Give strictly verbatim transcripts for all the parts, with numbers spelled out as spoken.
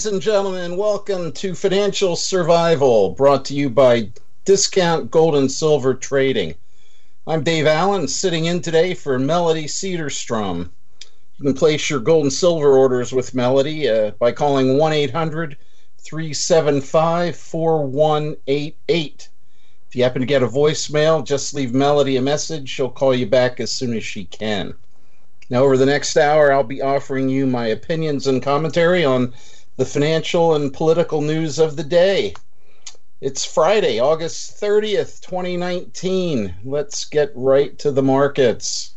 and gentlemen, welcome to Financial Survival, brought to you by Discount Gold and Silver Trading. I'm Dave Allen, sitting in today for Melody Cedarstrom. You can place your gold and silver orders with Melody uh, by calling one eight hundred, three seven five, four one eight eight. If you happen to get a voicemail, just leave Melody a message. She'll call you back as soon as she can. Now, over the next hour, I'll be offering you my opinions and commentary on the financial and political news of the day. It's Friday, August thirtieth, twenty nineteen. Let's get right to the markets.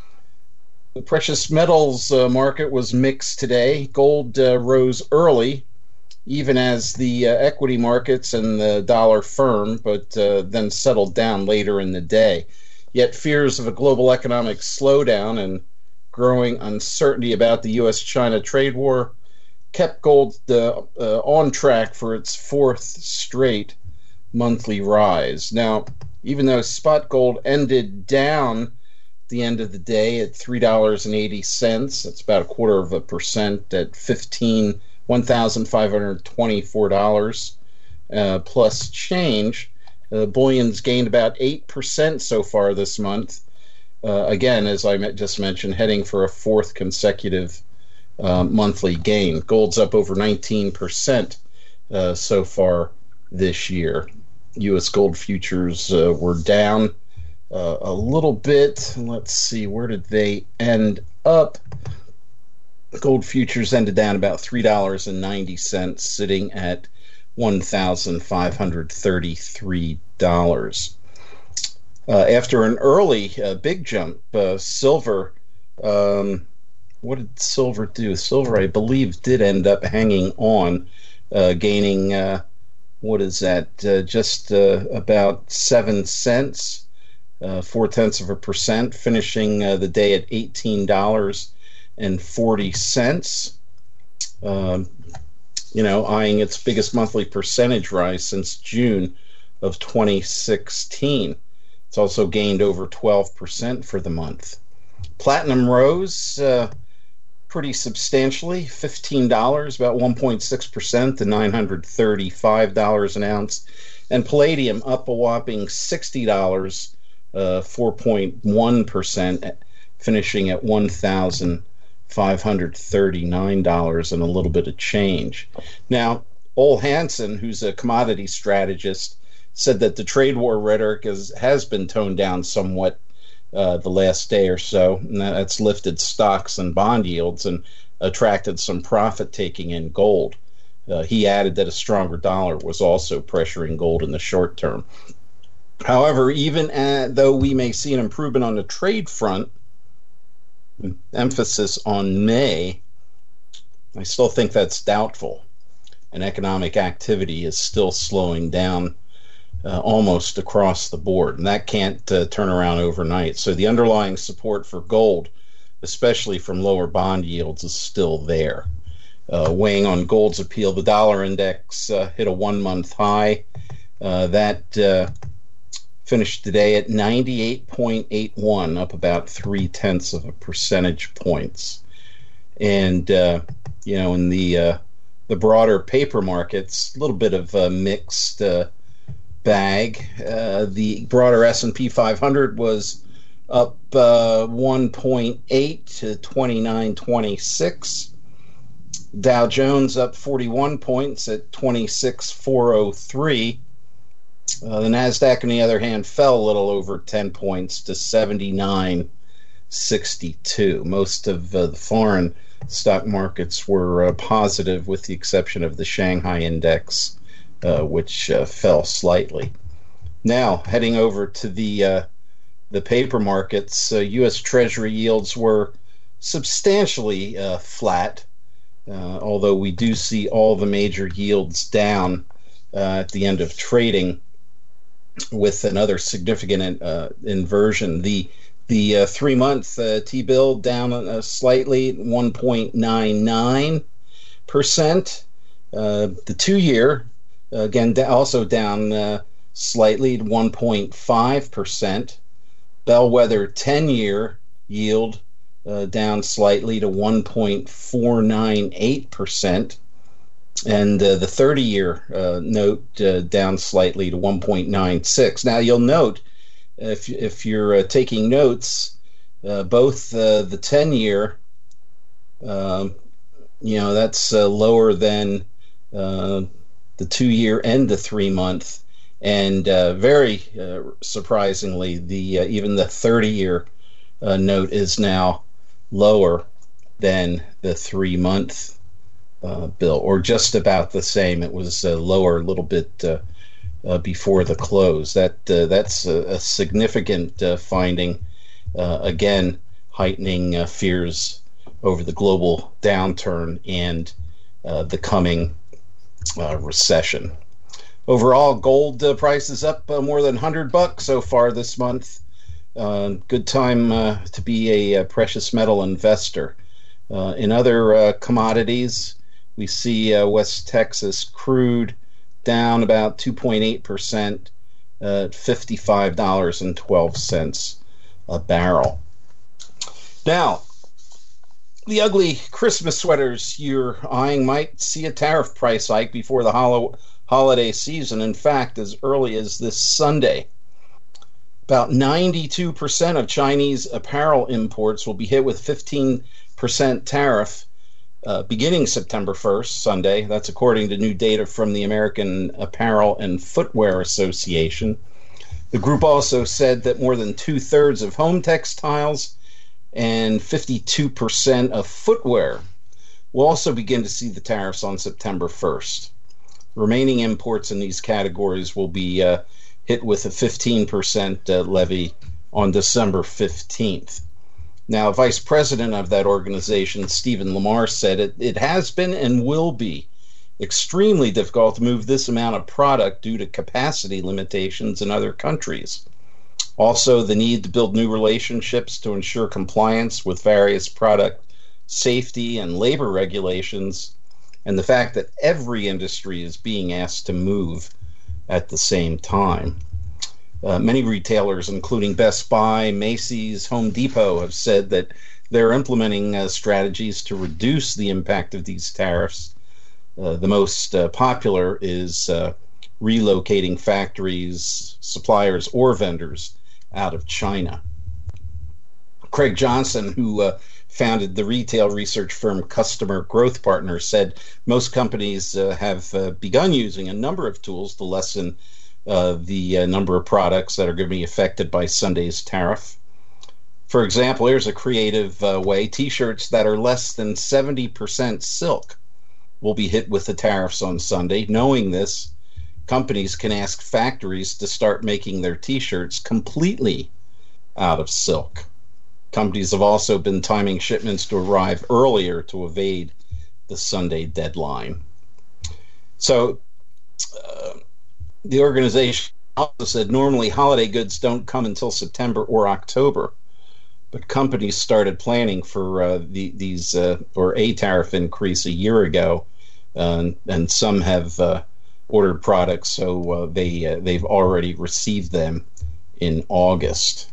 The precious metals uh, market was mixed today. Gold uh, rose early, even as the uh, equity markets and the dollar firmed, but uh, then settled down later in the day. Yet fears of a global economic slowdown and growing uncertainty about the U S China trade war kept gold uh, uh, on track for its fourth straight monthly rise. Now, even though spot gold ended down at the end of the day at three dollars and eighty cents, that's about a quarter of a percent at fifteen one thousand five hundred twenty-four dollars uh, plus change. Uh, bullion's gained about eight percent so far this month. Uh, again, as I just mentioned, heading for a fourth consecutive uh, monthly gain. Gold's up over nineteen percent uh, so far this year. U S gold futures uh, were down uh, a little bit. Let's see, where did they end up? Gold futures ended down about three dollars and ninety cents, sitting at one thousand five hundred thirty-three dollars. Uh, after an early uh, big jump, uh, silver, um, what did silver do? Silver, I believe, did end up hanging on, uh, gaining, uh, what is that, uh, just uh, about seven cents, uh, four-tenths of a percent, finishing uh, the day at eighteen dollars and forty cents. Um, you know, eyeing its biggest monthly percentage rise since June of twenty sixteen. It's also gained over twelve percent for the month. Platinum rose uh, pretty substantially, fifteen dollars, about one point six percent to nine hundred thirty-five dollars an ounce. And palladium up a whopping sixty dollars, uh, four point one percent, finishing at one thousand five hundred thirty-nine dollars and a little bit of change. Now, Ole Hansen, who's a commodity strategist, said that the trade war rhetoric is, has been toned down somewhat uh, the last day or so, and that's lifted stocks and bond yields and attracted some profit-taking in gold. Uh, he added that a stronger dollar was also pressuring gold in the short term. However, even at, though we may see an improvement on the trade front, emphasis on May, I still think that's doubtful, and economic activity is still slowing down Uh, almost across the board, and that can't uh, turn around overnight. So the underlying support for gold, especially from lower bond yields, is still there. Uh, weighing on gold's appeal, the dollar index uh, hit a one-month high. Uh, that uh, finished today at ninety-eight point eight one, up about three-tenths of a percentage points. And, uh, you know, in the, uh, the broader paper markets, a little bit of uh, mixed uh, bag. Uh, the broader S and P five hundred was up uh, one point eight to twenty-nine twenty-six. Dow Jones up forty-one points at twenty-six four oh three. Uh, the Nasdaq, on the other hand, fell a little over ten points to seventy-nine sixty-two. Most of uh, the foreign stock markets were uh, positive, with the exception of the Shanghai index, Uh, which uh, fell slightly. Now, heading over to the uh, the paper markets, uh, U S Treasury yields were substantially uh, flat, uh, although we do see all the major yields down uh, at the end of trading, with another significant uh, inversion. The the uh, three-month uh, T-bill down uh, slightly, one point nine nine percent. Uh, the two-year, again, also down uh, slightly, one point five percent. Bellwether ten-year yield uh, down slightly to one point four nine eight percent. and uh, the thirty-year uh, note uh, down slightly to one point nine six. Now, you'll note, if, if you're uh, taking notes, uh, both uh, the ten-year, uh, you know, that's uh, lower than uh, the two-year and the three-month, and uh, very uh, surprisingly, the uh, even the thirty-year uh, note is now lower than the three-month Uh, bill, or just about the same. It was uh, lower a little bit uh, uh, before the close. That uh, that's a, a significant uh, finding. Uh, again, heightening uh, fears over the global downturn and uh, the coming uh, recession. Overall, gold uh, price is up uh, more than one hundred bucks so far this month. Uh, good time uh, to be a, a precious metal investor. Uh, in other uh, commodities, we see uh, West Texas crude down about two point eight percent at fifty-five dollars and twelve cents a barrel. Now, the ugly Christmas sweaters you're eyeing might see a tariff price hike before the hol- holiday season. In fact, as early as this Sunday, about ninety-two percent of Chinese apparel imports will be hit with fifteen percent tariff Uh, beginning September first, Sunday. That's according to new data from the American Apparel and Footwear Association. The group also said that more than two-thirds of home textiles and fifty-two percent of footwear will also begin to see the tariffs on September first. Remaining imports in these categories will be uh, hit with a fifteen percent uh, levy on December fifteenth. Now, Vice President of that organization, Stephen Lamar, said it, it has been and will be extremely difficult to move this amount of product due to capacity limitations in other countries. Also, the need to build new relationships to ensure compliance with various product safety and labor regulations, and the fact that every industry is being asked to move at the same time. Uh, many retailers, including Best Buy, Macy's, Home Depot, have said that they're implementing uh, strategies to reduce the impact of these tariffs. Uh, the most uh, popular is uh, relocating factories, suppliers, or vendors out of China. Craig Johnson, who uh, founded the retail research firm Customer Growth Partners, said most companies uh, have uh, begun using a number of tools to lessen Uh, the uh, number of products that are going to be affected by Sunday's tariff. For example, here's a creative uh, way. T-shirts that are less than seventy percent silk will be hit with the tariffs on Sunday. Knowing this, companies can ask factories to start making their T-shirts completely out of silk. Companies have also been timing shipments to arrive earlier to evade the Sunday deadline. So, uh, the organization also said normally holiday goods don't come until September or October, but companies started planning for uh, the, these uh, or a tariff increase a year ago, uh, and some have uh, ordered products, so uh, they uh, they've already received them in August.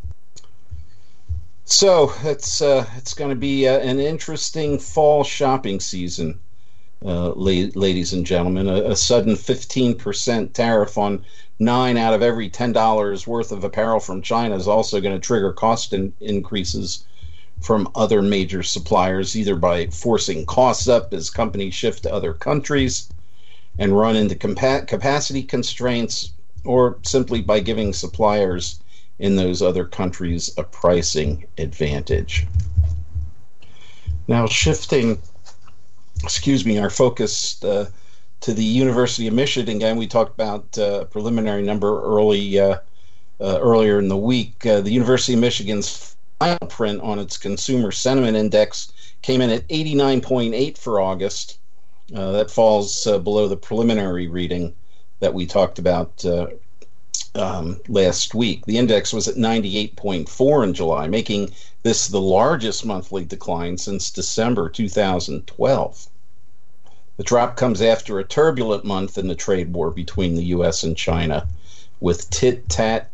So it's uh, it's going to be uh, an interesting fall shopping season. Uh, la- ladies and gentlemen, a, a sudden fifteen percent tariff on nine out of every ten dollars worth of apparel from China is also going to trigger cost in- increases from other major suppliers, either by forcing costs up as companies shift to other countries and run into compa- capacity constraints, or simply by giving suppliers in those other countries a pricing advantage. Now, shifting excuse me, our focus uh, to the University of Michigan. Again, we talked about uh, a preliminary number early uh, uh, earlier in the week. Uh, the University of Michigan's final print on its Consumer Sentiment Index came in at eighty-nine point eight for August. Uh, that falls uh, below the preliminary reading that we talked about uh, um, last week. The index was at ninety-eight point four in July, making this the largest monthly decline since December two thousand twelve. The drop comes after a turbulent month in the trade war between the U S and China, with tit-tat,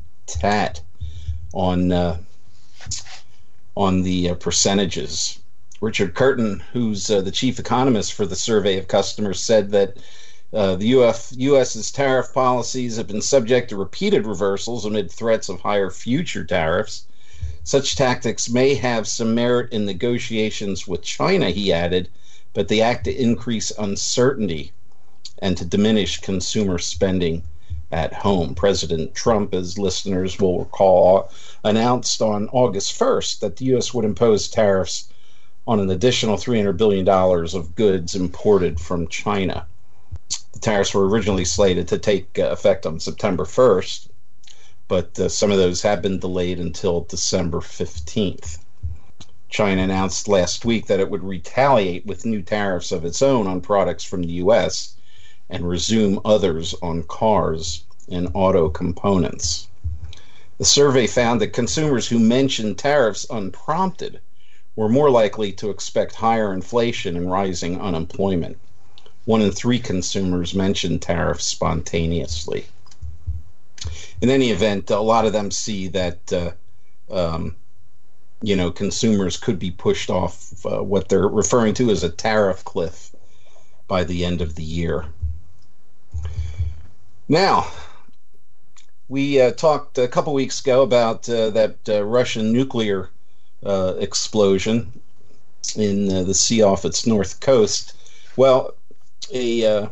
tit-tat on uh, on the uh, percentages. Richard Curtin, who's uh, the chief economist for the survey of customers, said that uh, the U F, U S's tariff policies have been subject to repeated reversals amid threats of higher future tariffs. Such tactics may have some merit in negotiations with China, he added, but they act to increase uncertainty and to diminish consumer spending at home. President Trump, as listeners will recall, announced on August first that the U S would impose tariffs on an additional three hundred billion dollars of goods imported from China. The tariffs were originally slated to take uh, effect on September first, but uh, some of those have been delayed until December fifteenth. China announced last week that it would retaliate with new tariffs of its own on products from the U S and resume others on cars and auto components. The survey found that consumers who mentioned tariffs unprompted were more likely to expect higher inflation and rising unemployment. One in three consumers mentioned tariffs spontaneously. In any event, a lot of them see that uh, um, you know, consumers could be pushed off uh, what they're referring to as a tariff cliff by the end of the year. Now, we uh, talked a couple weeks ago about uh, that uh, Russian nuclear uh, explosion in uh, the sea off its north coast. Well, a uh,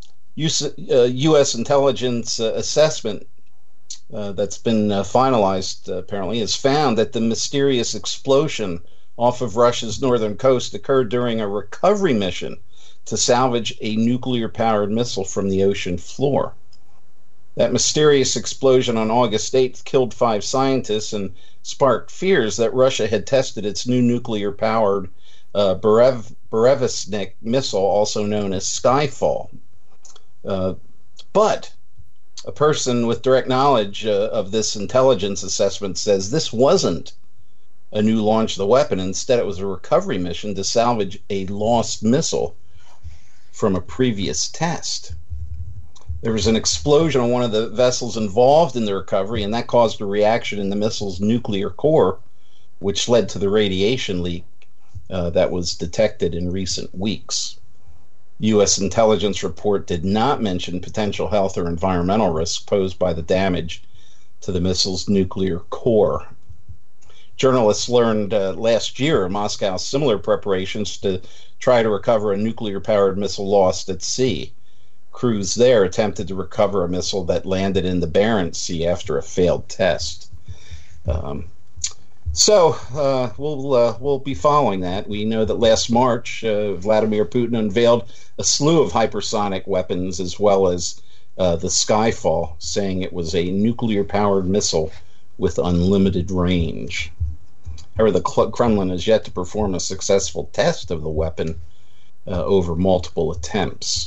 U S intelligence uh, assessment uh, that's been uh, finalized, uh, apparently, has found that the mysterious explosion off of Russia's northern coast occurred during a recovery mission to salvage a nuclear-powered missile from the ocean floor. That mysterious explosion on August eighth killed five scientists and sparked fears that Russia had tested its new nuclear-powered uh, Berev- Berezovsky missile, also known as Skyfall. Uh, but a person with direct knowledge uh, of this intelligence assessment says this wasn't a new launch of the weapon. Instead, it was a recovery mission to salvage a lost missile from a previous test. There was an explosion on one of the vessels involved in the recovery, and that caused a reaction in the missile's nuclear core, which led to the radiation leak uh, that was detected in recent weeks. U S intelligence report did not mention potential health or environmental risks posed by the damage to the missile's nuclear core. Journalists learned uh, last year of Moscow's similar preparations to try to recover a nuclear-powered missile lost at sea. Crews there attempted to recover a missile that landed in the Barents Sea after a failed test. Um, so uh, we'll uh, we'll be following that. We know that last March, uh, Vladimir Putin unveiled a slew of hypersonic weapons as well as uh, the Skyfall, saying it was a nuclear-powered missile with unlimited range. However, the Kremlin has yet to perform a successful test of the weapon uh, over multiple attempts.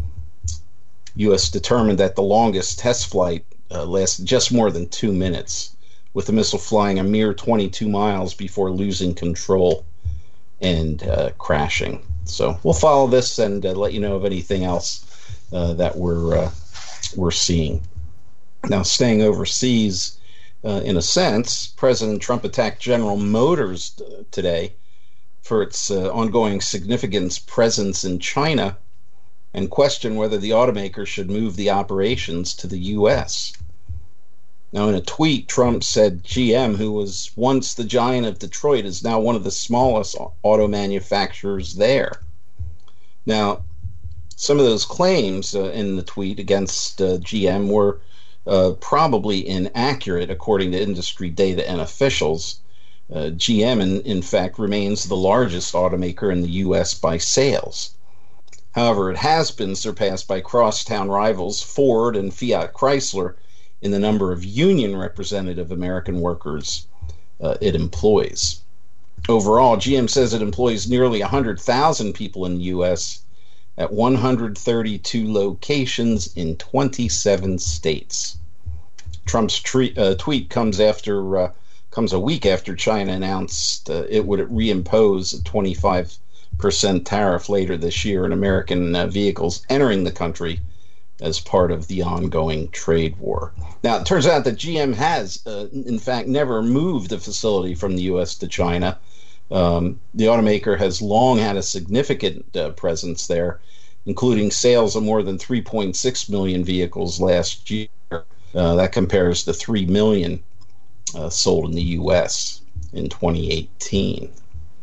U S determined that the longest test flight uh, lasted just more than two minutes, with the missile flying a mere twenty-two miles before losing control and uh, crashing. So we'll follow this and uh, let you know of anything else uh, that we're uh, we're seeing. Now, staying overseas, uh, in a sense, President Trump attacked General Motors t- today for its uh, ongoing significant presence in China, and questioned whether the automaker should move the operations to the U S. Now, in a tweet, Trump said G M, who was once the giant of Detroit, is now one of the smallest auto manufacturers there. Now, some of those claims uh, in the tweet against uh, G M were uh, probably inaccurate, according to industry data and officials. Uh, G M, in, in fact, remains the largest automaker in the U S by sales. However, it has been surpassed by crosstown rivals Ford and Fiat Chrysler in the number of union representative American workers uh, it employs. Overall, G M says it employs nearly one hundred thousand people in the U S at one hundred thirty-two locations in twenty-seven states. Trump's tre- uh, tweet comes after uh, comes a week after China announced uh, it would reimpose a twenty-five percent tariff later this year on American uh, vehicles entering the country as part of the ongoing trade war. Now, it turns out that G M has, uh, in fact, never moved a facility from the U S to China. Um, the automaker has long had a significant uh, presence there, including sales of more than three point six million vehicles last year. Uh, that compares to three million uh, sold in the U S in twenty eighteen.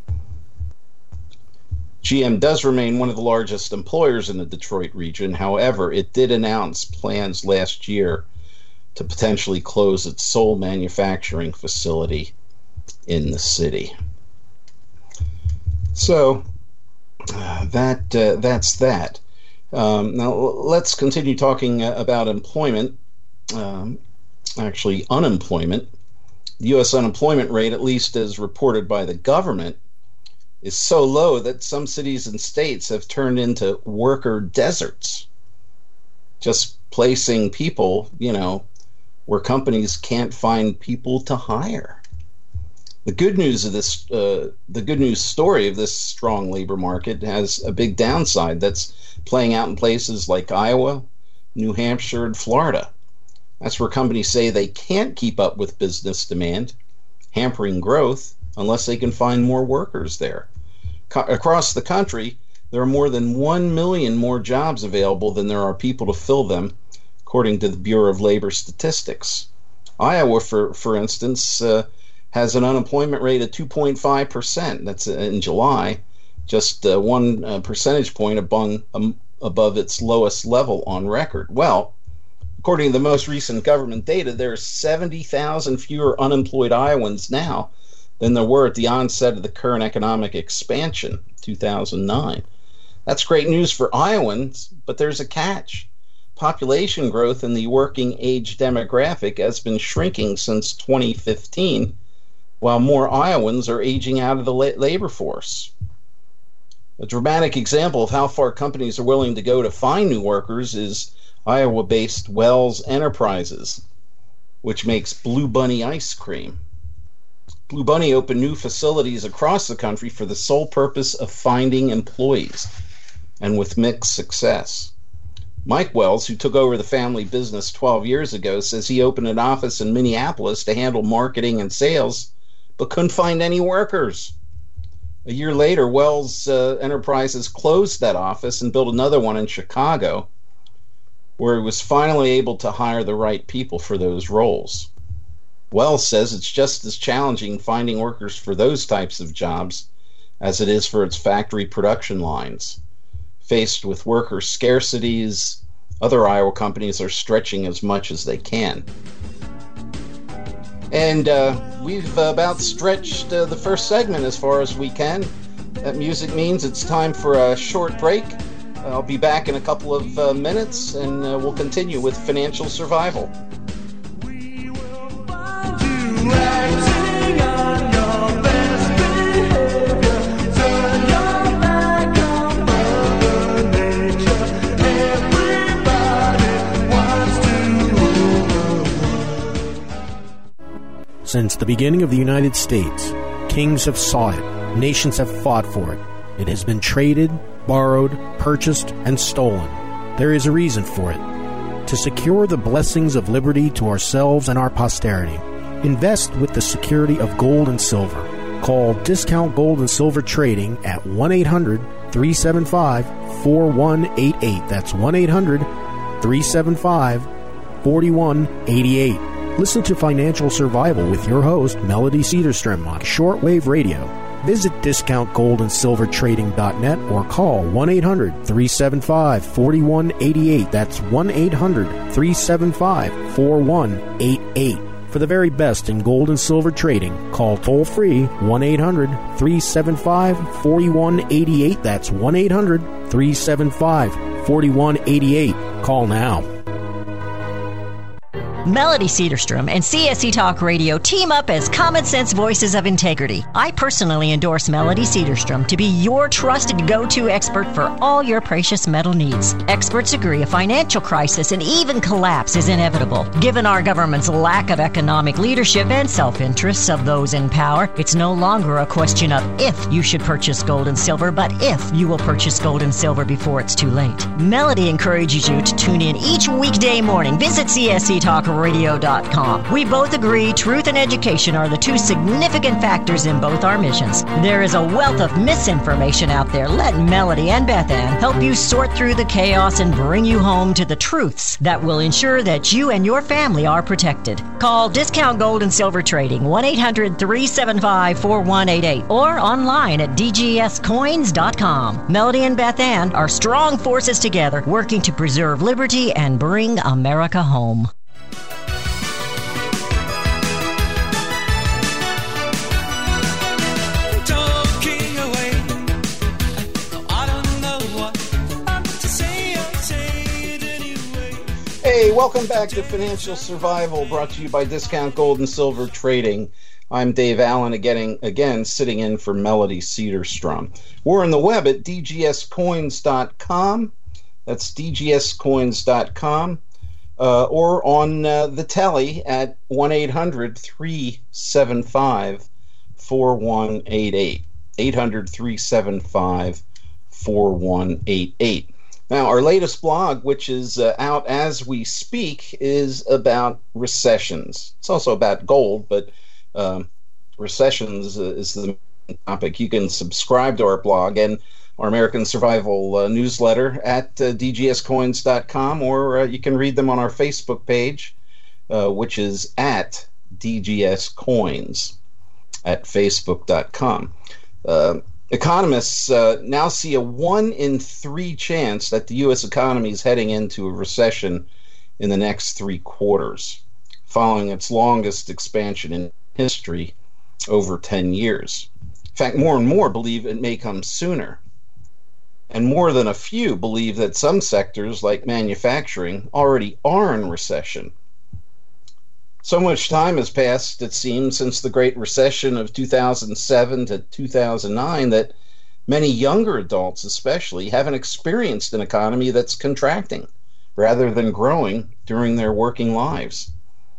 G M does remain one of the largest employers in the Detroit region. However, it did announce plans last year to potentially close its sole manufacturing facility in the city. So uh, that uh, that's that. Um, now let's continue talking uh, about employment. Um, actually, unemployment. The U S unemployment rate, at least as reported by the government, is so low that some cities and states have turned into worker deserts, just placing people, you know, where companies can't find people to hire. The good news of this, uh, the good news story of this strong labor market has a big downside that's playing out in places like Iowa, New Hampshire, and Florida. That's where companies say they can't keep up with business demand, hampering growth unless they can find more workers there. Co- across the country, there are more than one million more jobs available than there are people to fill them, according to the Bureau of Labor Statistics. Iowa, for, for instance, uh, has an unemployment rate of two point five percent. That's in July, just uh, one uh, percentage point above, um, above its lowest level on record. Well, according to the most recent government data, there are seventy thousand fewer unemployed Iowans now than there were at the onset of the current economic expansion, two thousand nine. That's great news for Iowans, but there's a catch. Population growth in the working age demographic has been shrinking since twenty fifteen, while more Iowans are aging out of the la- labor force. A dramatic example of how far companies are willing to go to find new workers is Iowa-based Wells Enterprises, which makes Blue Bunny ice cream. Blue Bunny opened new facilities across the country for the sole purpose of finding employees, and with mixed success. Mike Wells, who took over the family business twelve years ago, says he opened an office in Minneapolis to handle marketing and sales, but couldn't find any workers. A year later, Wells uh, Enterprises closed that office and built another one in Chicago, where he was finally able to hire the right people for those roles. Wells says it's just as challenging finding workers for those types of jobs as it is for its factory production lines. Faced with worker scarcities, other Iowa companies are stretching as much as they can. And uh, we've about stretched uh, the first segment as far as we can. That music means it's time for a short break. I'll be back in a couple of uh, minutes, and uh, we'll continue with Financial Survival. We will find you acting on your best behavior. Turn your back on Mother Nature. Everybody wants to. Since the beginning of the United States, kings have sought it, nations have fought for it. It has been traded, borrowed, purchased, and stolen. There is a reason for it. To secure the blessings of liberty to ourselves and our posterity, invest with the security of gold and silver. Call Discount Gold and Silver Trading at one eight hundred, three seven five, four one eight eight. That's one eight hundred, three seven five, four one eight eight. Listen to Financial Survival with your host, Melody Cedarstrom, on shortwave radio. Visit discount gold and silver trading dot net or call one eight hundred, three seven five, four one eight eight. That's one eight hundred, three seven five, four one eight eight. For the very best in gold and silver trading, call toll-free one eight hundred, three seven five, four one eight eight. That's one eight hundred, three seven five, four one eight eight. Call now. Melody Cedarstrom and C S E Talk Radio team up as common sense voices of integrity. I personally endorse Melody Cedarstrom to be your trusted go-to expert for all your precious metal needs. Experts agree a financial crisis and even collapse is inevitable. Given our government's lack of economic leadership and self-interests of those in power, it's no longer a question of if you should purchase gold and silver, but if you will purchase gold and silver before it's too late. Melody encourages you to tune in each weekday morning. Visit C S E Talk radio dot com. We both agree truth and education are the two significant factors in both our missions. There is a wealth of misinformation out there. Let Melody and Beth Ann help you sort through the chaos and bring you home to the truths that will ensure that you and your family are protected. Call Discount Gold and Silver Trading, one eight hundred three seven five four one eight eight, or online at d g s coins dot com. Melody and Beth Ann are strong forces together, working to preserve liberty and bring America home. Hey, welcome back to Financial Survival, brought to you by Discount Gold and Silver Trading. I'm Dave Allen, again, again sitting in for Melody Cedarstrom. We're on the web at d g s coins dot com. That's d g s coins dot com. Uh, or on uh, the telly at one eight hundred three seven five four one eight eight. eight hundred three seven five four one eight eight. Now, our latest blog, which is uh, out as we speak, is about recessions. It's also about gold, but um, recessions is the main topic. You can subscribe to our blog and our American Survival uh, newsletter at uh, d g s coins dot com, or uh, you can read them on our Facebook page, uh, which is at dgscoins at facebook dot com. Uh, Economists uh, now see a one in three chance that the U S economy is heading into a recession in the next three quarters, following its longest expansion in history, over ten years. In fact, more and more believe it may come sooner. And more than a few believe that some sectors, like manufacturing, already are in recession. So much time has passed, it seems, since the Great Recession of two thousand seven to two thousand nine that many younger adults especially haven't experienced an economy that's contracting rather than growing during their working lives.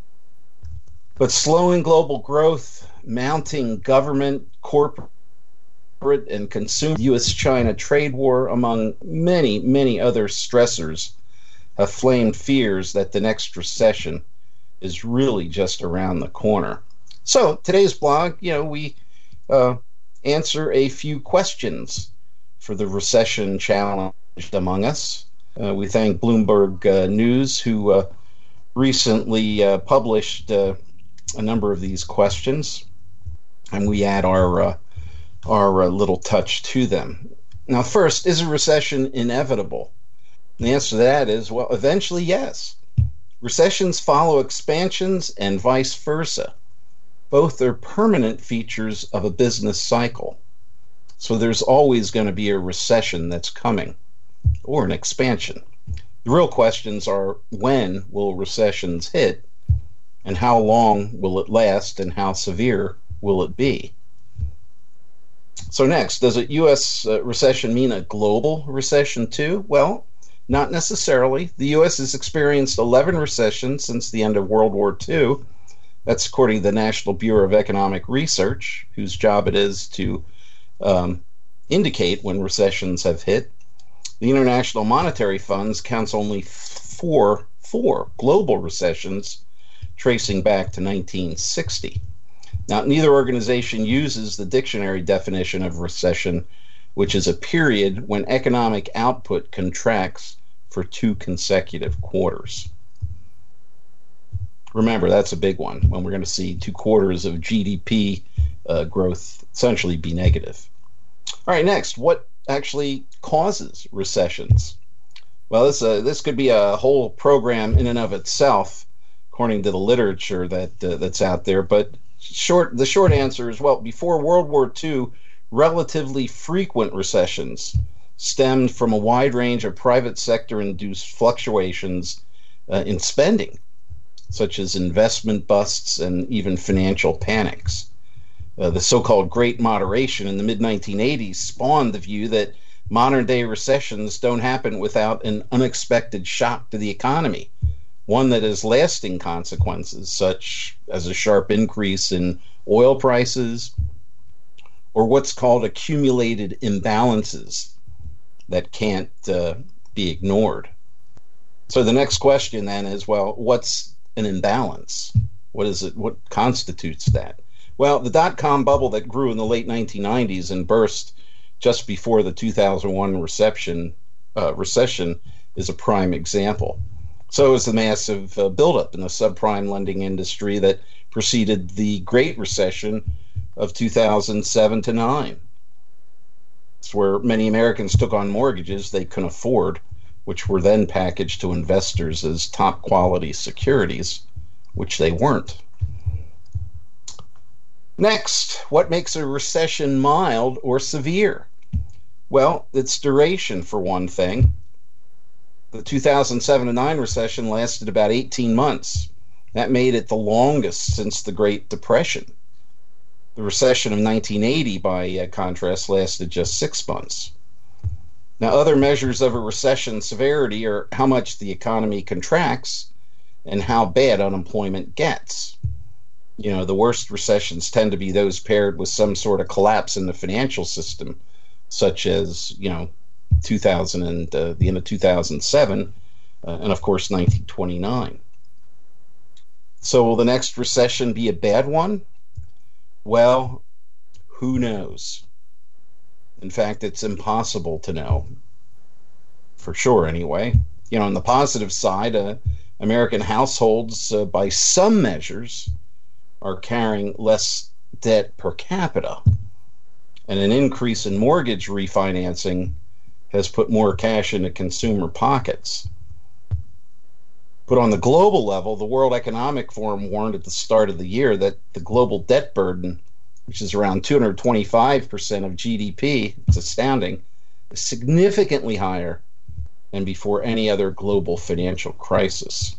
But slowing global growth, mounting government, corporate, and consumer U S China trade war, among many, many other stressors, have flamed fears that the next recession is really just around the corner. So today's blog, you know, we uh, answer a few questions for the recession challenged among us. Uh, we thank Bloomberg uh, News, who uh, recently uh, published uh, a number of these questions, and we add our uh, our uh, little touch to them. Now, first, is a recession inevitable? And the answer to that is, well, eventually, yes. Recessions follow expansions and vice versa. Both are permanent features of a business cycle. So there's always going to be a recession that's coming, or an expansion. The real questions are, when will recessions hit, and how long will it last, and how severe will it be? So next, does a U S uh, recession mean a global recession too? Well, not necessarily. The U S has experienced eleven recessions since the end of World War Two. That's according to the National Bureau of Economic Research, whose job it is to um, indicate when recessions have hit. The International Monetary Fund counts only four, four global recessions tracing back to nineteen sixty. Now, neither organization uses the dictionary definition of recession, which is a period when economic output contracts for two consecutive quarters. Remember, that's a big one, when we're going to see two quarters of G D P uh, growth essentially be negative. All right, next, what actually causes recessions? Well, this uh, this could be a whole program in and of itself, according to the literature that uh, that's out there. But short, the short answer is, well, before World War Two, relatively frequent recessions stemmed from a wide range of private sector-induced fluctuations uh, in spending, such as investment busts and even financial panics. Uh, the so-called Great Moderation in the mid nineteen eighties spawned the view that modern-day recessions don't happen without an unexpected shock to the economy, one that has lasting consequences, such as a sharp increase in oil prices, or what's called accumulated imbalances that can't uh, be ignored. So the next question then is, well, what's an imbalance? What is it? What constitutes that? Well, the dot-com bubble that grew in the late nineteen nineties and burst just before the two thousand one recession, uh, recession is a prime example. So is the massive uh, buildup in the subprime lending industry that preceded the Great Recession of two thousand seven to nine. It's where many Americans took on mortgages they couldn't afford, which were then packaged to investors as top quality securities, which they weren't. Next, what makes a recession mild or severe? Well, its duration, for one thing. The two thousand seven to nine recession lasted about eighteen months. That made it the longest since the Great Depression. The recession of nineteen eighty, by uh, contrast, lasted just six months. Now, other measures of a recession severity are how much the economy contracts and how bad unemployment gets. You know, the worst recessions tend to be those paired with some sort of collapse in the financial system, such as, you know, two thousand and uh, the end of two thousand seven, uh, and of course nineteen twenty-nine. So will the next recession be a bad one? Well, who knows? In fact, it's impossible to know, for sure anyway. You know, on the positive side, uh, American households, uh, by some measures, are carrying less debt per capita, and an increase in mortgage refinancing has put more cash into consumer pockets. But on the global level, the World Economic Forum warned at the start of the year that the global debt burden, which is around two hundred twenty-five percent of G D P, it's astounding, is significantly higher than before any other global financial crisis.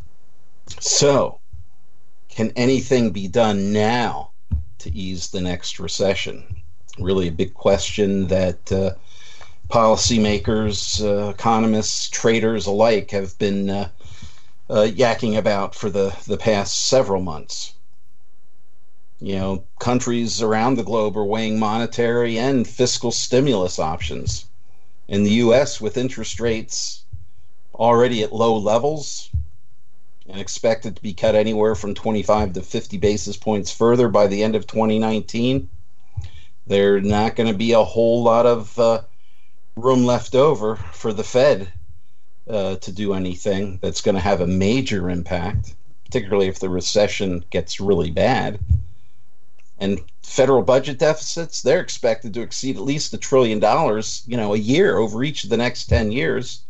So, can anything be done now to ease the next recession? Really a big question that uh, policymakers, uh, economists, traders alike have been uh, uh, yakking about for the, the past several months. You know, countries around the globe are weighing monetary and fiscal stimulus options. In the U S, with interest rates already at low levels and expected to be cut anywhere from twenty-five to fifty basis points further by the end of twenty nineteen, there's not going to be a whole lot of uh, room left over for the Fed uh, to do anything that's going to have a major impact, particularly if the recession gets really bad. And federal budget deficits, they're expected to exceed at least a trillion dollars, you know, a year over each of the next ten years.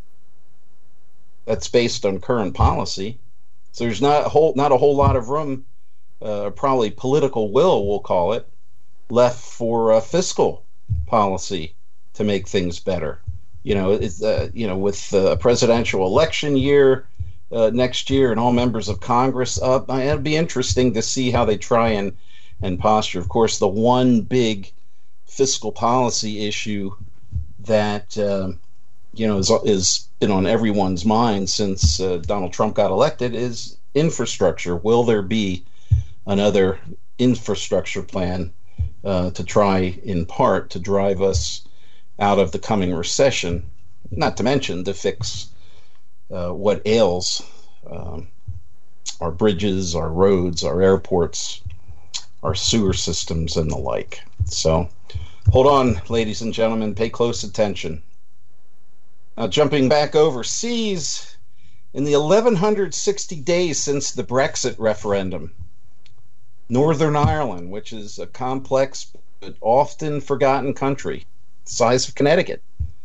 That's based on current policy. So there's not a whole, not a whole lot of room, uh, probably political will, we'll call it, left for uh, fiscal policy to make things better. You know, it's, uh, you know, with a presidential election year uh, next year and all members of Congress up, it'll be interesting to see how they try and and posture. Of course, the one big fiscal policy issue that uh, you know is is been on everyone's mind since uh, Donald Trump got elected is infrastructure. Will there be another infrastructure plan uh, to try, in part, to drive us out of the coming recession? Not to mention to fix uh, what ails um, our bridges, our roads, our airports, our sewer systems, and the like. So, hold on, ladies and gentlemen, pay close attention. Now, jumping back overseas, in the eleven sixty days since the Brexit referendum, Northern Ireland, which is a complex but often forgotten country, the size of Connecticut,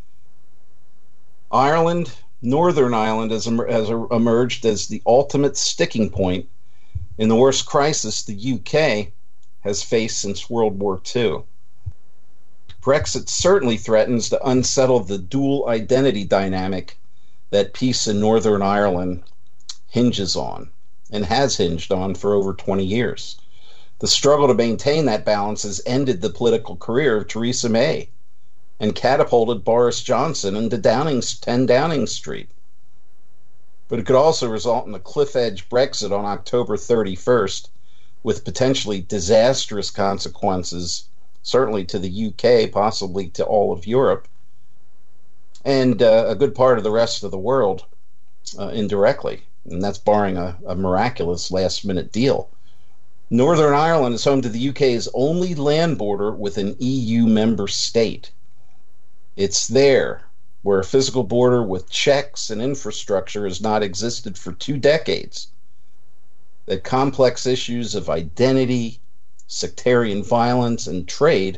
Ireland, Northern Ireland, has, em- has emerged as the ultimate sticking point in the worst crisis the U K has faced since World War Two. Brexit certainly threatens to unsettle the dual identity dynamic that peace in Northern Ireland hinges on, and has hinged on for over twenty years. The struggle to maintain that balance has ended the political career of Theresa May and catapulted Boris Johnson into Downing, ten Downing Street. But it could also result in a cliff-edge Brexit on October thirty-first, with potentially disastrous consequences, certainly to the U K, possibly to all of Europe, and uh, a good part of the rest of the world. uh, indirectly, and that's barring a, a miraculous last-minute deal. Northern Ireland is home to the U K's only land border with an E U member state. It's there where a physical border with checks and infrastructure has not existed for two decades, that complex issues of identity, sectarian violence, and trade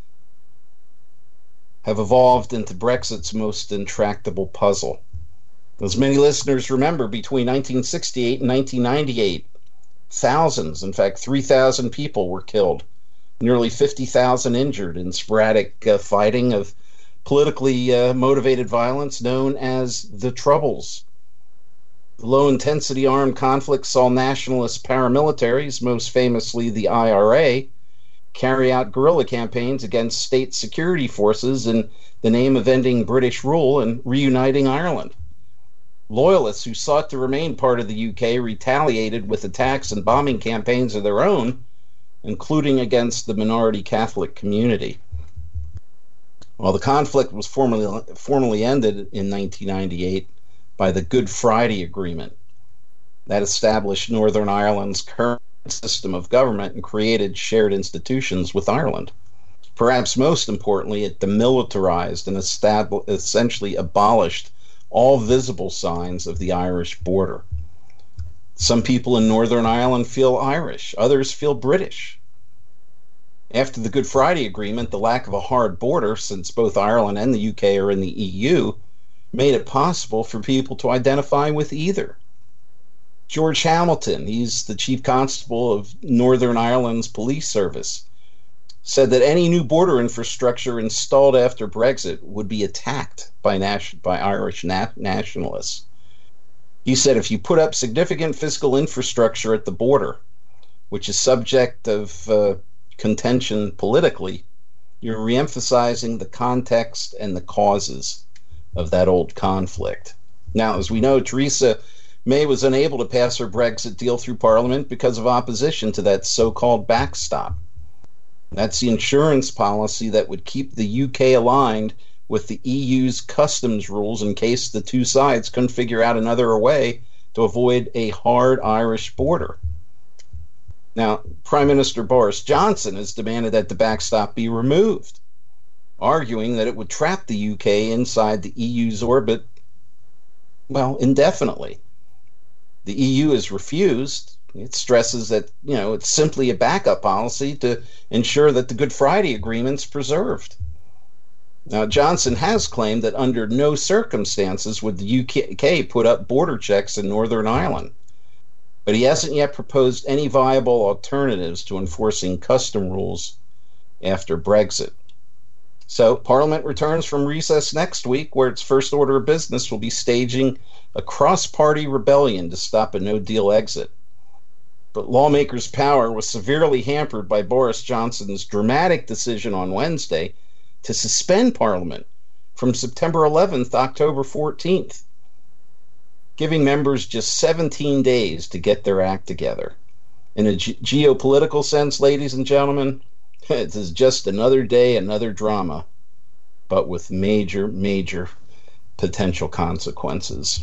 have evolved into Brexit's most intractable puzzle. As many listeners remember, between nineteen sixty-eight and nineteen ninety-eight, thousands, in fact three thousand people were killed, nearly fifty thousand injured in sporadic uh, fighting of politically uh, motivated violence known as the Troubles. The low-intensity armed conflict saw nationalist paramilitaries, most famously the I R A, carry out guerrilla campaigns against state security forces in the name of ending British rule and reuniting Ireland. Loyalists who sought to remain part of the U K retaliated with attacks and bombing campaigns of their own, including against the minority Catholic community. While the conflict was formally, formally ended in nineteen ninety-eight by the Good Friday Agreement that established Northern Ireland's current system of government and created shared institutions with Ireland. Perhaps most importantly, it demilitarized and estab- essentially abolished all visible signs of the Irish border. Some people in Northern Ireland feel Irish, others feel British. After the Good Friday Agreement, the lack of a hard border, since both Ireland and the U K are in the E U, made it possible for people to identify with either. George Hamilton, he's the chief constable of Northern Ireland's police service, said that any new border infrastructure installed after Brexit would be attacked by, nas- by Irish na- nationalists. He said if you put up significant physical infrastructure at the border, which is subject of uh, contention politically, you're reemphasizing the context and the causes of that old conflict. Now, as we know, Theresa May was unable to pass her Brexit deal through Parliament because of opposition to that so-called backstop. That's the insurance policy that would keep the U K aligned with the E U's customs rules in case the two sides couldn't figure out another way to avoid a hard Irish border. Now, Prime Minister Boris Johnson has demanded that the backstop be removed, arguing that it would trap the U K inside the E U's orbit, well, indefinitely. The E U has refused. It stresses that, you know, it's simply a backup policy to ensure that the Good Friday Agreement's preserved. Now, Johnson has claimed that under no circumstances would the U K put up border checks in Northern Ireland, but he hasn't yet proposed any viable alternatives to enforcing custom rules after Brexit. So, Parliament returns from recess next week, where its first order of business will be staging a cross-party rebellion to stop a no-deal exit. But lawmakers' power was severely hampered by Boris Johnson's dramatic decision on Wednesday to suspend Parliament from September eleventh to October fourteenth, giving members just seventeen days to get their act together. In a ge- geopolitical sense, ladies and gentlemen, it is just another day, another drama, but with major, major potential consequences.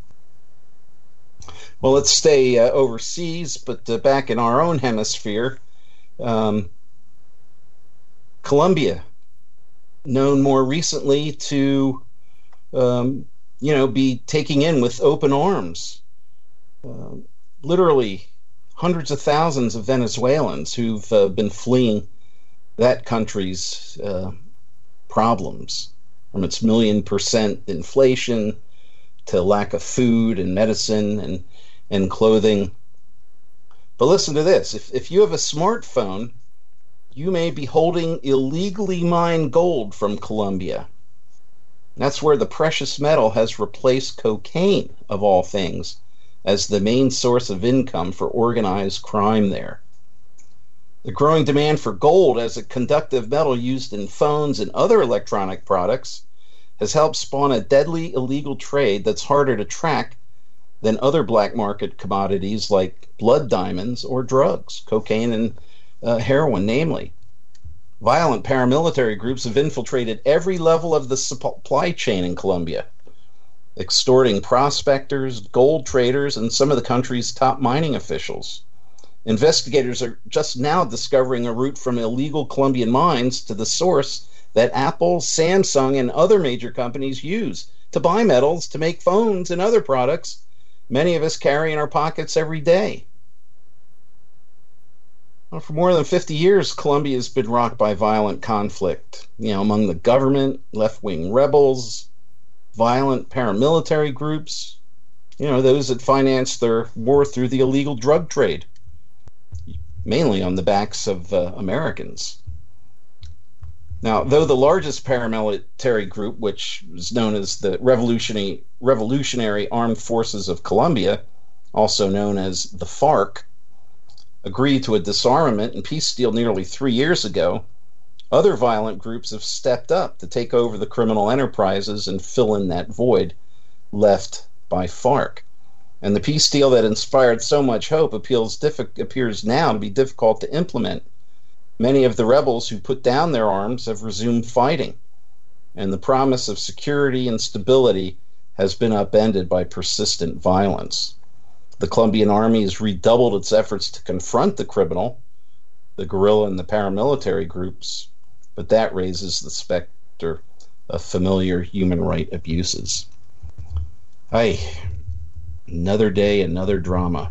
Well, let's stay uh, overseas, but uh, back in our own hemisphere, um, Colombia, known more recently to, um, you know, be taking in with open arms, uh, literally hundreds of thousands of Venezuelans who've uh, been fleeing that country's uh, problems, from its million percent inflation to lack of food and medicine and and clothing. But listen to this. If, if you have a smartphone, you may be holding illegally mined gold from Colombia. That's where the precious metal has replaced cocaine, of all things, as the main source of income for organized crime there. The growing demand for gold as a conductive metal used in phones and other electronic products has helped spawn a deadly illegal trade that's harder to track than other black market commodities like blood diamonds or drugs, cocaine and uh, heroin namely. Violent paramilitary groups have infiltrated every level of the supply chain in Colombia. extorting prospectors, gold traders, and some of the country's top mining officials. Investigators are just now discovering a route from illegal Colombian mines to the source that Apple, Samsung, and other major companies use to buy metals to make phones and other products many of us carry in our pockets every day. Well, for more than fifty years, Colombia has been rocked by violent conflict, you know, among the government, left-wing rebels, violent paramilitary groups, you know, those that finance their war through the illegal drug trade, mainly on the backs of uh, Americans. Now, though the largest paramilitary group, which is known as the Revolutionary, Revolutionary Armed Forces of Colombia, also known as the FARC, agreed to a disarmament and peace deal nearly three years ago, other violent groups have stepped up to take over the criminal enterprises and fill in that void left by FARC. And the peace deal that inspired so much hope appeals diffi- appears now to be difficult to implement. Many of the rebels who put down their arms have resumed fighting, and the promise of security and stability has been upended by persistent violence. The Colombian army has redoubled its efforts to confront the criminal, the guerrilla and the paramilitary groups, but that raises the specter of familiar human rights abuses. Ay, another day, another drama.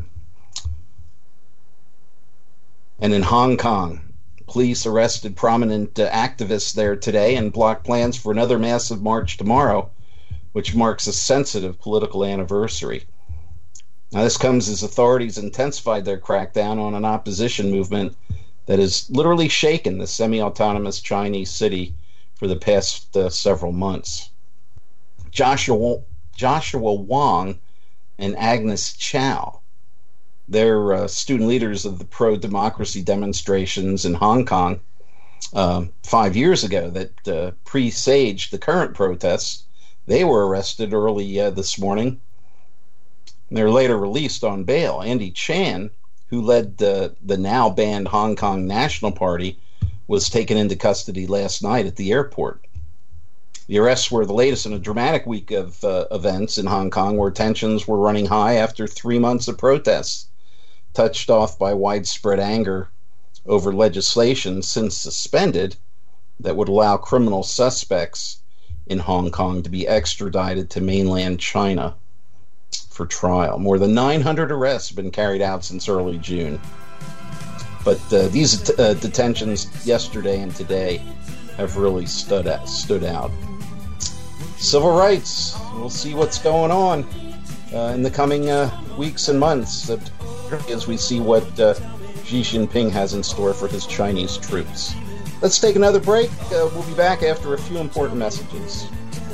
And in Hong Kong, police arrested prominent uh, activists there today and blocked plans for another massive march tomorrow, which marks a sensitive political anniversary. Now, this comes as authorities intensified their crackdown on an opposition movement that has literally shaken the semi-autonomous Chinese city for the past uh, several months. Joshua, Joshua Wong and Agnes Chow, they're uh, student leaders of the pro-democracy demonstrations in Hong Kong uh, five years ago that uh, presaged the current protests. They were arrested early uh, this morning. They're later released on bail. Andy Chan, who led the, the now banned Hong Kong National Party, was taken into custody last night at the airport. The arrests were the latest in a dramatic week of uh, events in Hong Kong where tensions were running high after three months of protests, touched off by widespread anger over legislation since suspended that would allow criminal suspects in Hong Kong to be extradited to mainland China for trial. More than nine hundred arrests have been carried out since early June. But uh, these uh, detentions yesterday and today have really stood out, stood out. Civil rights, we'll see what's going on uh, in the coming uh, weeks and months uh, as we see what uh, Xi Jinping has in store for his Chinese troops. Let's take another break. Uh, we'll be back after a few important messages.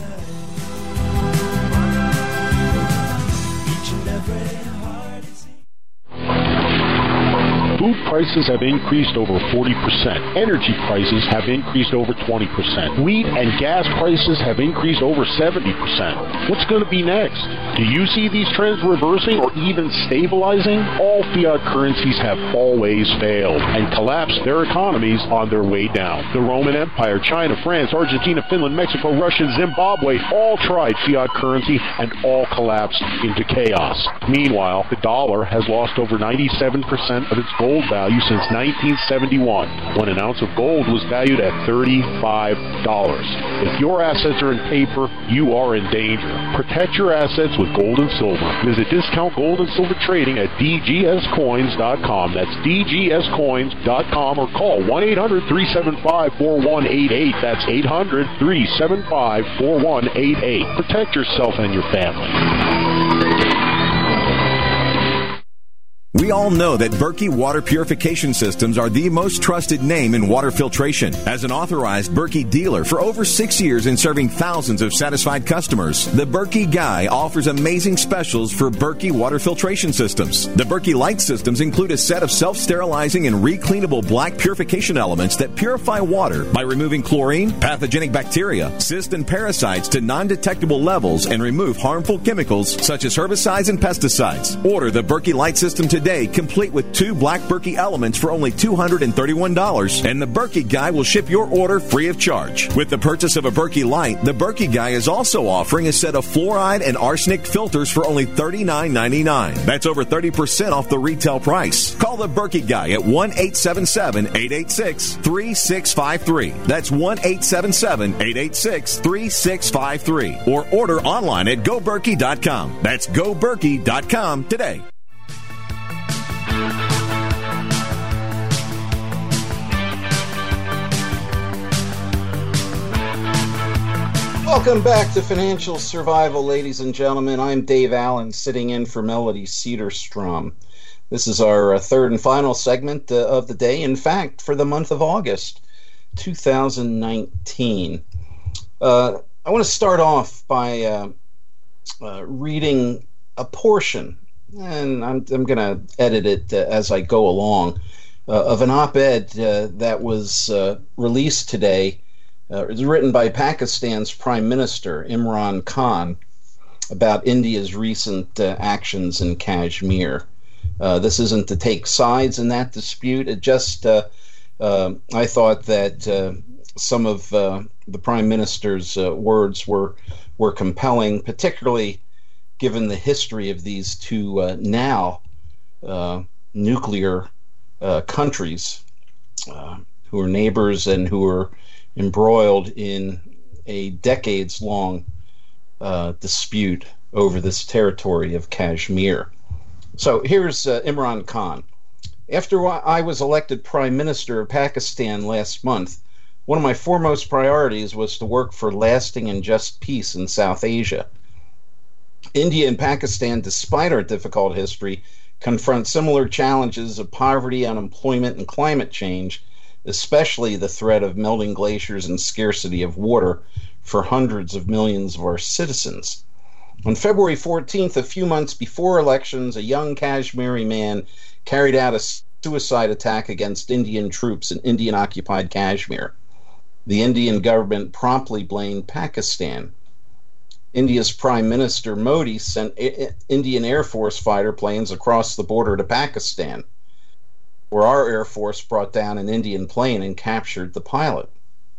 Food prices have increased over forty percent. Energy prices have increased over twenty percent. Wheat and gas prices have increased over seventy percent. What's going to be next? Do you see these trends reversing or even stabilizing? All fiat currencies have always failed and collapsed their economies on their way down. The Roman Empire, China, France, Argentina, Finland, Mexico, Russia, Zimbabwe all tried fiat currency and all collapsed into chaos. Meanwhile, the dollar has lost over ninety-seven percent of its gold value since nineteen seventy-one, when an ounce of gold was valued at thirty-five dollars. If your assets are in paper, you are in danger. Protect your assets with gold and silver. Visit Discount Gold and Silver Trading at d g s coins dot com. That's d g s coins dot com, or call one eight hundred, three seven five, four one eight eight. That's eight hundred, three seven five, four one eight eight. Protect yourself and your family. We all know that Berkey Water Purification Systems are the most trusted name in water filtration. As an authorized Berkey dealer for over six years and serving thousands of satisfied customers, the Berkey Guy offers amazing specials for Berkey Water Filtration Systems. The Berkey Light Systems include a set of self-sterilizing and recleanable black purification elements that purify water by removing chlorine, pathogenic bacteria, cysts, and parasites to non-detectable levels and remove harmful chemicals such as herbicides and pesticides. Order the Berkey Light System today today, complete with two black Berkey elements for only two hundred thirty-one dollars, and the Berkey Guy will ship your order free of charge. With the purchase of a Berkey Light, the Berkey Guy is also offering a set of fluoride and arsenic filters for only thirty-nine ninety-nine. That's over thirty percent off the retail price. Call the Berkey Guy at one eight seven seven, eight eight six, three six five three. That's one eight seven seven, eight eight six, three six five three. Or order online at go berkey dot com. That's go berkey dot com today. Welcome back to Financial Survival, ladies and gentlemen. I'm Dave Allen, sitting in for Melody Cedarstrom. This is our uh, third and final segment uh, of the day, in fact, for the month of August two thousand nineteen. Uh, I want to start off by uh, uh, reading a portion, and I'm, I'm going to edit it uh, as I go along, uh, of an op-ed uh, that was uh, released today. Uh, it was written by Pakistan's Prime Minister, Imran Khan, about India's recent uh, actions in Kashmir. Uh, this isn't to take sides in that dispute. It just, uh, uh, I thought that uh, some of uh, the Prime Minister's uh, words were, were compelling, particularly given the history of these two uh, now uh, nuclear uh, countries uh, who are neighbors and who are embroiled in a decades-long uh, dispute over this territory of Kashmir. So here's uh, Imran Khan. After I was elected Prime Minister of Pakistan last month, one of my foremost priorities was to work for lasting and just peace in South Asia. India and Pakistan, despite our difficult history, confront similar challenges of poverty, unemployment, and climate change, especially the threat of melting glaciers and scarcity of water for hundreds of millions of our citizens. On February fourteenth, a few months before elections, a young Kashmiri man carried out a suicide attack against Indian troops in Indian-occupied Kashmir. The Indian government promptly blamed Pakistan. India's Prime Minister Modi sent Indian Air Force fighter planes across the border to Pakistan, where our Air Force brought down an Indian plane and captured the pilot.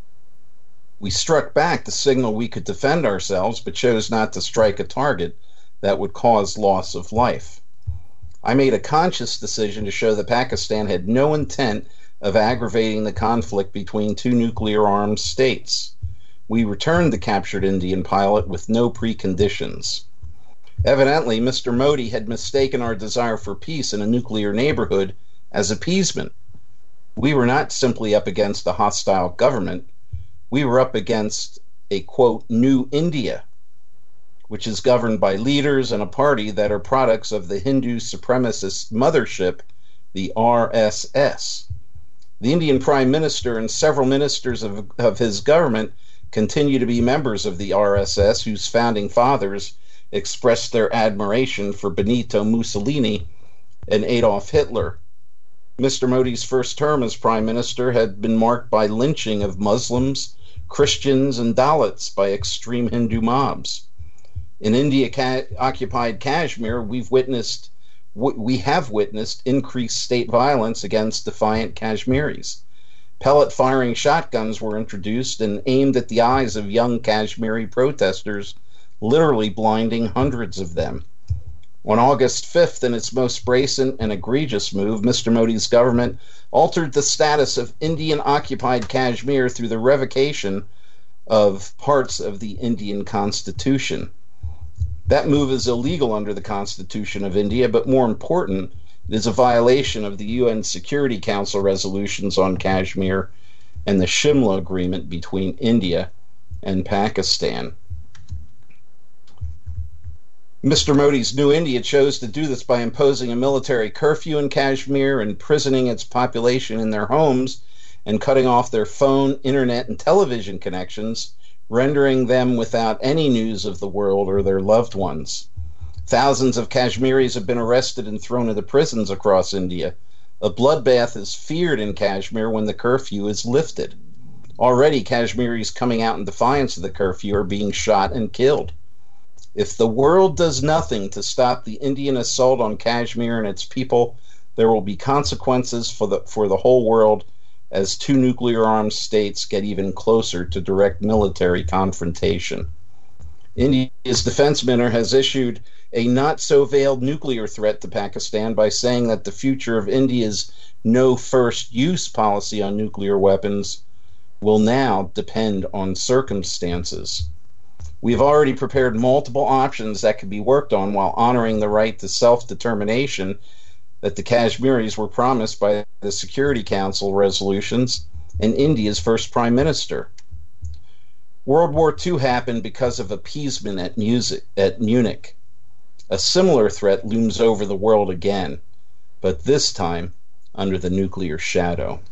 We struck back to signal we could defend ourselves, but chose not to strike a target that would cause loss of life. I made a conscious decision to show that Pakistan had no intent of aggravating the conflict between two nuclear-armed states. We returned the captured Indian pilot with no preconditions. Evidently, Mister Modi had mistaken our desire for peace in a nuclear neighborhood as appeasement. We were not simply up against a hostile government. We were up against a, quote, new India, which is governed by leaders and a party that are products of the Hindu supremacist mothership, the R S S. The Indian Prime Minister and several ministers of, of his government continue to be members of the R S S, whose founding fathers expressed their admiration for Benito Mussolini and Adolf Hitler. Mister Modi's first term as Prime Minister had been marked by lynching of Muslims, Christians, and Dalits by extreme Hindu mobs. In India-occupied Kashmir, we've witnessed, we have witnessed increased state violence against defiant Kashmiris. Pellet-firing shotguns were introduced and aimed at the eyes of young Kashmiri protesters, literally blinding hundreds of them. On August fifth, in its most brazen and egregious move, Mister Modi's government altered the status of Indian-occupied Kashmir through the revocation of parts of the Indian Constitution. That move is illegal under the Constitution of India, but more important, it is a violation of the U N Security Council resolutions on Kashmir and the Shimla Agreement between India and Pakistan. Mister Modi's New India chose to do this by imposing a military curfew in Kashmir, imprisoning its population in their homes, and cutting off their phone, internet, and television connections, rendering them without any news of the world or their loved ones. Thousands of Kashmiris have been arrested and thrown into prisons across India. A bloodbath is feared in Kashmir when the curfew is lifted. Already, Kashmiris coming out in defiance of the curfew are being shot and killed. If the world does nothing to stop the Indian assault on Kashmir and its people, there will be consequences for the for the whole world as two nuclear-armed states get even closer to direct military confrontation. India's defense minister has issued a not-so-veiled nuclear threat to Pakistan by saying that the future of India's no-first-use policy on nuclear weapons will now depend on circumstances. We've already prepared multiple options that could be worked on while honoring the right to self-determination that the Kashmiris were promised by the Security Council resolutions and India's first Prime Minister. World War Two happened because of appeasement at, music, at Munich. A similar threat looms over the world again, but this time under the nuclear shadow.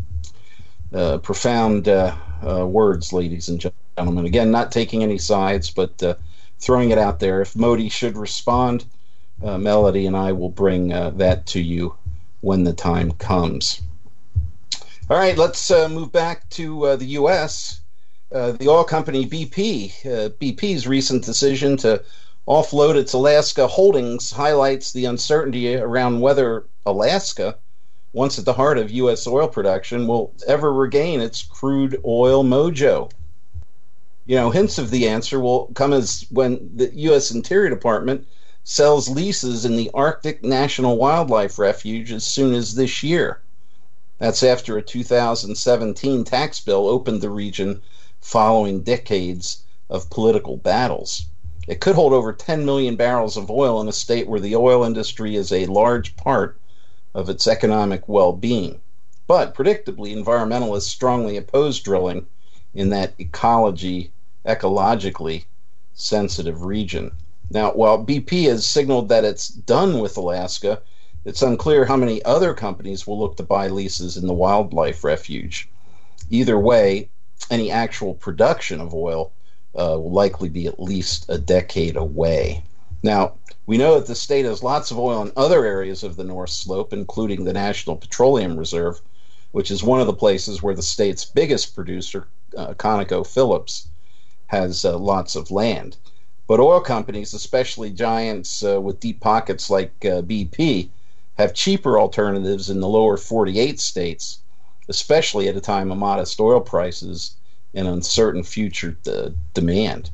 Uh, profound uh, uh, words, ladies and gentlemen. Again, not taking any sides, but uh, throwing it out there. If Modi should respond, uh, Melody and I will bring uh, that to you when the time comes. All right, let's uh, move back to uh, the U S Uh, the oil company B P. Uh, B P's recent decision to offload its Alaska holdings highlights the uncertainty around whether Alaska, once at the heart of U S oil production, will ever regain its crude oil mojo. You know, hints of the answer will come as when the U S Interior Department sells leases in the Arctic National Wildlife Refuge as soon as this year. That's after a two thousand seventeen tax bill opened the region following decades of political battles. It could hold over ten million barrels of oil in a state where the oil industry is a large part of its economic well-being. But, predictably, environmentalists strongly oppose drilling in that ecology, ecologically sensitive region. Now, while B P has signaled that it's done with Alaska, it's unclear how many other companies will look to buy leases in the wildlife refuge. Either way, any actual production of oil uh, will likely be at least a decade away. Now, we know that the state has lots of oil in other areas of the North Slope, including the National Petroleum Reserve, which is one of the places where the state's biggest producer, uh, ConocoPhillips, has uh, lots of land. But oil companies, especially giants uh, with deep pockets like uh, B P, have cheaper alternatives in the lower forty-eight states, especially at a time of modest oil prices and uncertain future uh, demand.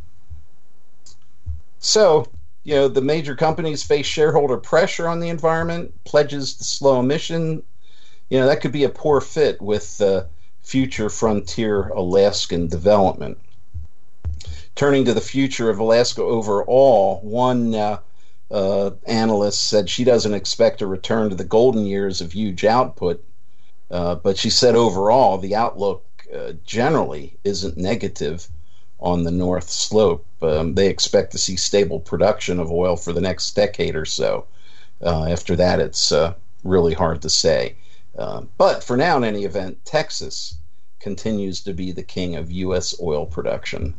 So, you know, the major companies face shareholder pressure on the environment, pledges to slow emission. You know, that could be a poor fit with uh, future frontier Alaskan development. Turning to the future of Alaska overall, one uh, uh, analyst said she doesn't expect a return to the golden years of huge output, uh, but she said overall the outlook uh, generally isn't negative on the North Slope. Um, they expect to see stable production of oil for the next decade or so. Uh, after that, it's uh, really hard to say. Uh, but for now, in any event, Texas continues to be the king of U S oil production.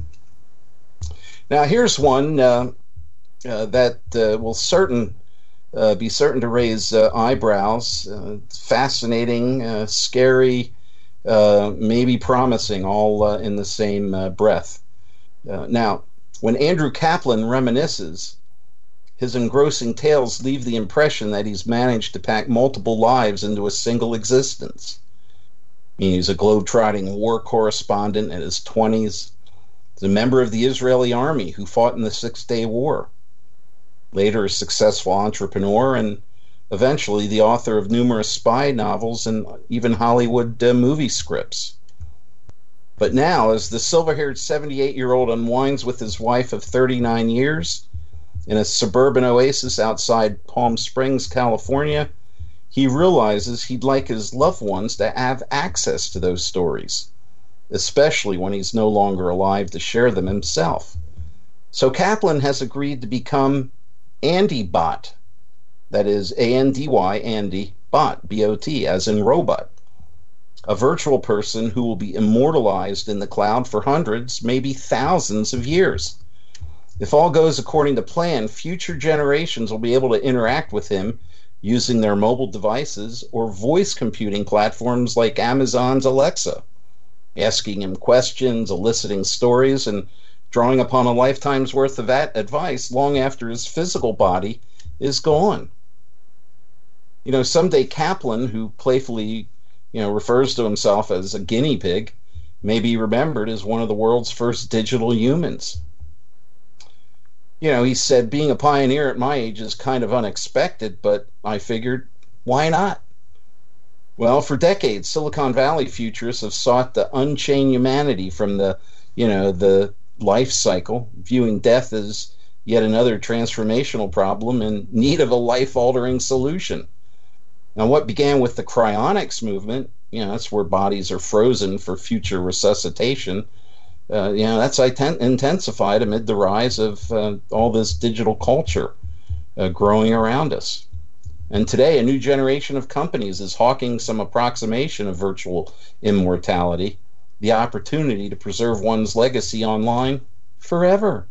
Now, here's one uh, uh, that uh, will certain uh, be certain to raise uh, eyebrows. Uh, fascinating, uh, scary, uh, maybe promising, all uh, in the same uh, breath. Uh, now, when Andrew Kaplan reminisces, his engrossing tales leave the impression that he's managed to pack multiple lives into a single existence. I mean, he's a globe-trotting war correspondent in his twenties. He's a member of the Israeli army who fought in the Six-Day War. Later, a successful entrepreneur and eventually the author of numerous spy novels and even Hollywood uh, movie scripts. But now, as the silver-haired seventy-eight-year-old unwinds with his wife of thirty-nine years in a suburban oasis outside Palm Springs, California, he realizes he'd like his loved ones to have access to those stories, especially when he's no longer alive to share them himself. So Kaplan has agreed to become AndyBot. That is A N D Y, Andy, Bot, B O T, as in robot. A virtual person who will be immortalized in the cloud for hundreds, maybe thousands of years. If all goes according to plan, future generations will be able to interact with him using their mobile devices or voice computing platforms like Amazon's Alexa, asking him questions, eliciting stories, and drawing upon a lifetime's worth of that advice long after his physical body is gone. You know, someday Kaplan, who playfully, you know, refers to himself as a guinea pig, may be remembered as one of the world's first digital humans. You know, he said, being a pioneer at my age is kind of unexpected, but I figured, why not? Well, for decades, Silicon Valley futurists have sought to unchain humanity from the, you know, the life cycle, viewing death as yet another transformational problem in need of a life-altering solution. Now, what began with the cryonics movement, you know, that's where bodies are frozen for future resuscitation. Uh, you know, that's intensified amid the rise of uh, all this digital culture uh, growing around us. And today, a new generation of companies is hawking some approximation of virtual immortality, the opportunity to preserve one's legacy online forever.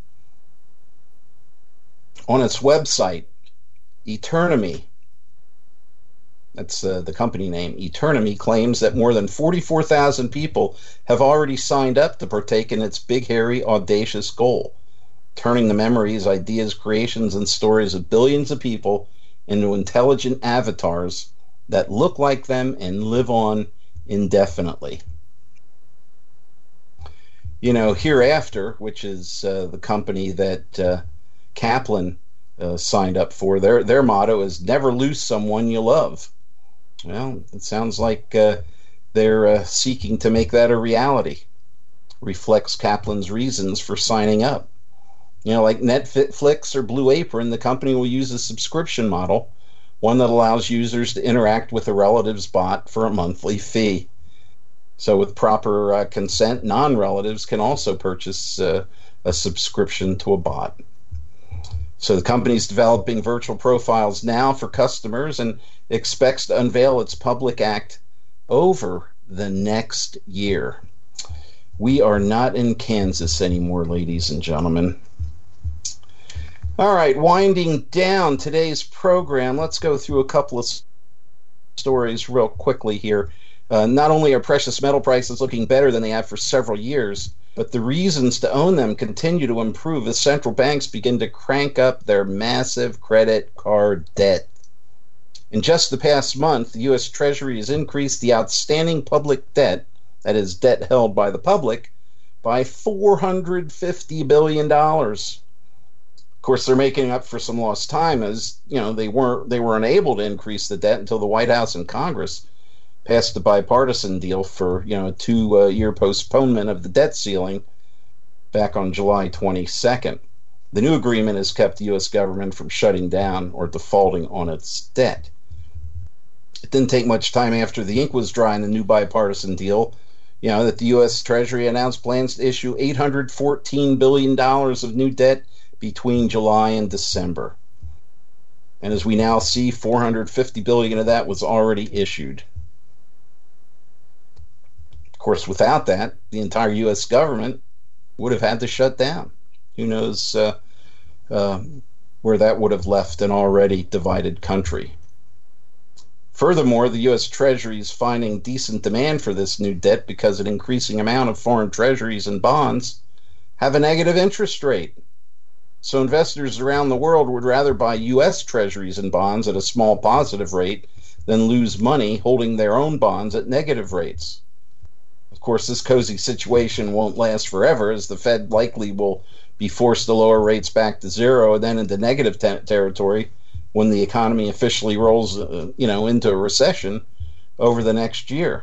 On its website, Eternomy, that's uh, the company name, Eternomy, claims that more than forty-four thousand people have already signed up to partake in its big, hairy, audacious goal, turning the memories, ideas, creations, and stories of billions of people into intelligent avatars that look like them and live on indefinitely. You know, Hereafter, which is uh, the company that uh, Kaplan uh, signed up for, their their motto is never lose someone you love. Well, it sounds like uh, they're uh, seeking to make that a reality. Reflects Kaplan's reasons for signing up. You know, like Netflix or Blue Apron, the company will use a subscription model, one that allows users to interact with a relative's bot for a monthly fee. So with proper uh, consent, non-relatives can also purchase uh, a subscription to a bot. So the company's developing virtual profiles now for customers and expects to unveil its public act over the next year. We are not in Kansas anymore, ladies and gentlemen. All right, winding down today's program, let's go through a couple of stories real quickly here. Uh, not only are precious metal prices looking better than they have for several years, but the reasons to own them continue to improve as central banks begin to crank up their massive credit card debt. In just the past month, the U S Treasury has increased the outstanding public debt, that is, debt held by the public, by four hundred fifty billion dollars. Of course, they're making up for some lost time, as you know they weren't they were unable to increase the debt until the White House and Congress passed a bipartisan deal for you know a two-year postponement of the debt ceiling back on July twenty-second. The new agreement has kept the U S government from shutting down or defaulting on its debt. It didn't take much time after the ink was dry in the new bipartisan deal, you know, that the U S Treasury announced plans to issue eight hundred fourteen billion dollars of new debt between July and December. And as we now see, four hundred fifty billion dollars of that was already issued. Of course, without that, the entire U S government would have had to shut down. Who knows uh, uh, where that would have left an already divided country. Furthermore, the U S Treasury is finding decent demand for this new debt because an increasing amount of foreign treasuries and bonds have a negative interest rate. So investors around the world would rather buy U S Treasuries and bonds at a small positive rate than lose money holding their own bonds at negative rates. Of course, this cozy situation won't last forever, as the Fed likely will be forced to lower rates back to zero and then into negative te- territory when the economy officially rolls, uh, you know, into a recession over the next year.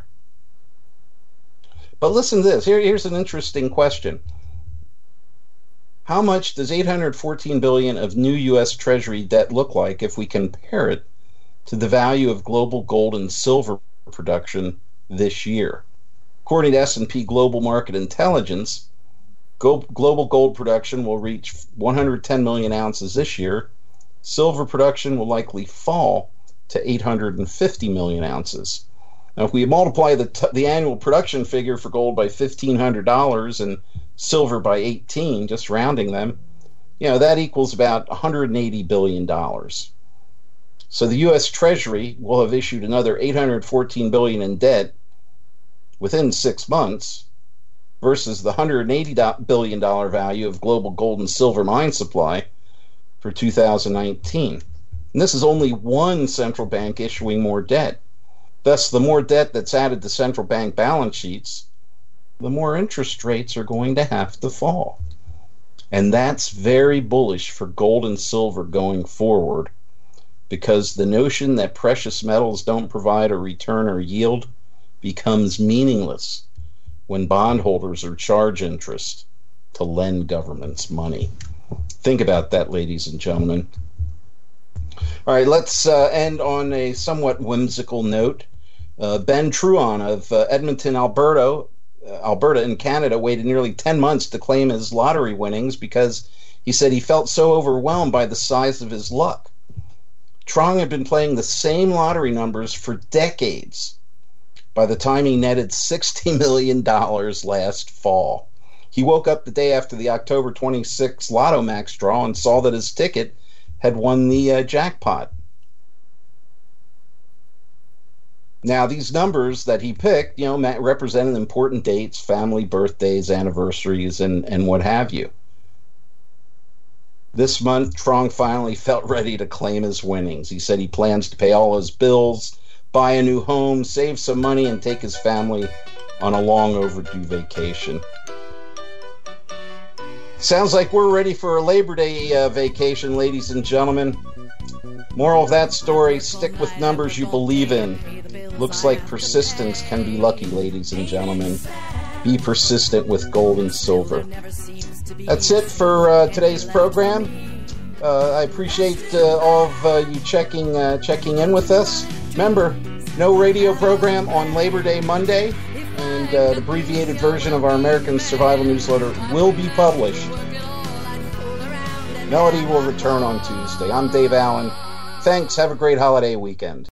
But listen to this. Here, here's an interesting question. How much does eight hundred fourteen billion dollars of new U S Treasury debt look like if we compare it to the value of global gold and silver production this year? According to S and P Global Market Intelligence, global gold production will reach one hundred ten million ounces this year. Silver production will likely fall to eight hundred fifty million ounces. Now, if we multiply the t- the annual production figure for gold by fifteen hundred dollars and silver by eighteen, just rounding them, you know, that equals about one hundred eighty billion dollars. So the U S Treasury will have issued another eight hundred fourteen billion dollars in debt within six months, versus the one hundred eighty billion dollars value of global gold and silver mine supply for two thousand nineteen. And this is only one central bank issuing more debt. Thus, the more debt that's added to central bank balance sheets, the more interest rates are going to have to fall. And that's very bullish for gold and silver going forward, because the notion that precious metals don't provide a return or yield becomes meaningless when bondholders are charged interest to lend governments money. Think about that, ladies and gentlemen. All right, let's uh, end on a somewhat whimsical note. Uh, Ben Truon of uh, Edmonton, Alberta, uh, Alberta in Canada, waited nearly ten months to claim his lottery winnings because he said he felt so overwhelmed by the size of his luck. Trong had been playing the same lottery numbers for decades by the time he netted sixty million dollars last fall. He woke up the day after the October twenty-sixth Lotto Max draw and saw that his ticket had won the uh, jackpot. Now, these numbers that he picked, you know, represented important dates, family birthdays, anniversaries, and, and what have you. This month, Trong finally felt ready to claim his winnings. He said he plans to pay all his bills, buy a new home, save some money, and take his family on a long overdue vacation. Sounds like we're ready for a Labor Day uh, vacation, ladies and gentlemen. Moral of that story, stick with numbers you believe in. Looks like persistence can be lucky, ladies and gentlemen. Be persistent with gold and silver. That's it for uh, today's program. Uh, I appreciate uh, all of uh, you checking uh, checking in with us. Remember, no radio program on Labor Day Monday, and uh, the abbreviated version of our American Survival newsletter will be published. Melody will return on Tuesday. I'm Dave Allen. Thanks. Have a great holiday weekend.